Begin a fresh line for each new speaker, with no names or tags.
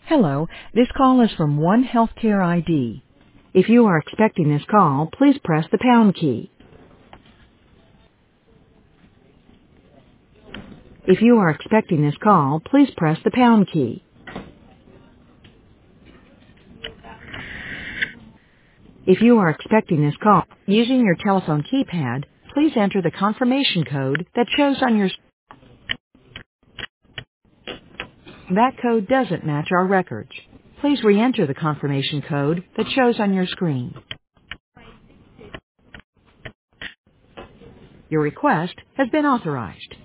Hello, this call is from One Healthcare ID. If you are expecting this call, please press the pound key. If you are expecting this call, please press the pound key. If you are expecting this call, using your telephone keypad, please enter the confirmation code that shows on your... That code doesn't match our records. Please re-enter the confirmation code that shows on your screen. Your request has been authorized.